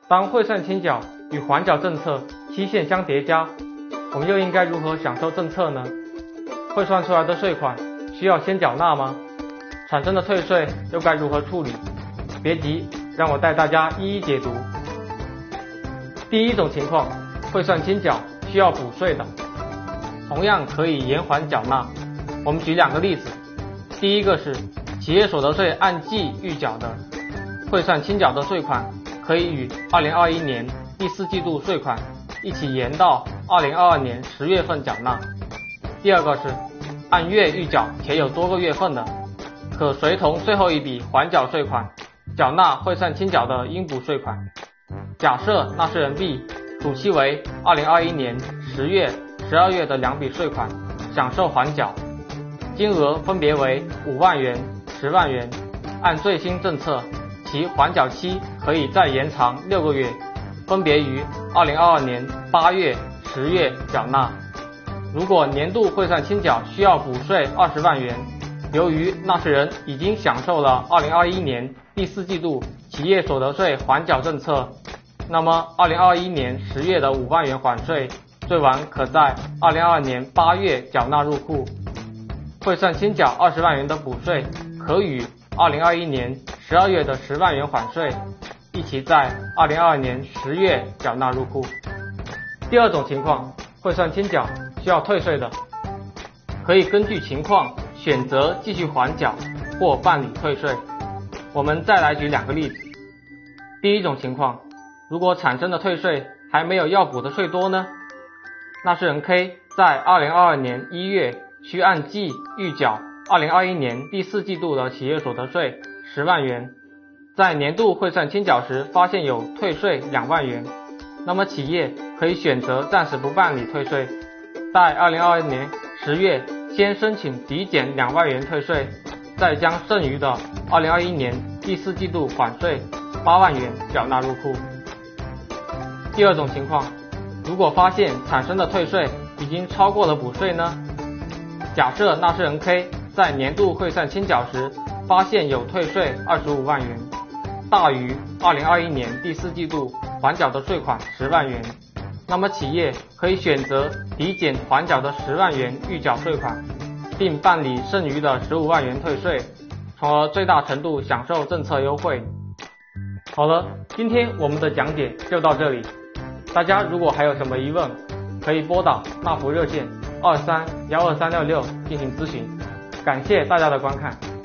当汇算清缴与缓缴政策期限相叠加，我们又应该如何享受政策呢？汇算出来的税款需要先缴纳吗？产生的退税又该如何处理？别急，让我带大家一一解读。第一种情况，汇算清缴需要补税的，同样可以延缓缴纳。我们举两个例子，第一个是企业所得税按季预缴的，汇算清缴的税款可以与2021年第4季度税款一起延到2022年10月份缴纳。第二个是按月预缴且有多个月份的，可随同最后一笔缓缴税款缴纳汇算清缴的应补税款。假设纳税人 B 主期为2021年10月、12月的两笔税款享受缓缴，金额分别为5万元、10万元。按最新政策，其缓缴期可以再延长6个月，分别于2022年8月、10月缴纳。如果年度汇算清缴需要补税20万元，由于纳税人已经享受了2021年第4季度企业所得税缓缴政策，那么2021年10月的5万元缓税最晚可在2022年8月缴纳入库。汇算清缴20万元的补税可与2021年12月的10万元缓税一起在2022年10月缴纳入库。第二种情况，汇算清缴需要退税的，可以根据情况选择继续缓缴或办理退税。我们再来举两个例子。第一种情况，如果产生的退税还没有要补的税多呢？纳税人 K 在2022年1月需按季预缴2021年第4季度的企业所得税10万元，在年度汇算清缴时发现有退税2万元，那么企业可以选择暂时不办理退税，在2022年10月先申请抵减2万元退税，再将剩余的2021年第4季度缓税8万元缴纳入库。第二种情况，如果发现产生的退税已经超过了补税呢？假设纳税人 K 在年度汇算清缴时发现有退税25万元，大于2021年第4季度缓缴的税款10万元，那么企业可以选择抵减缓缴的10万元预缴税款，并办理剩余的15万元退税，从而最大程度享受政策优惠。好了，今天我们的讲解就到这里，大家如果还有什么疑问，可以拨打纳福热线23-12366进行咨询。感谢大家的观看。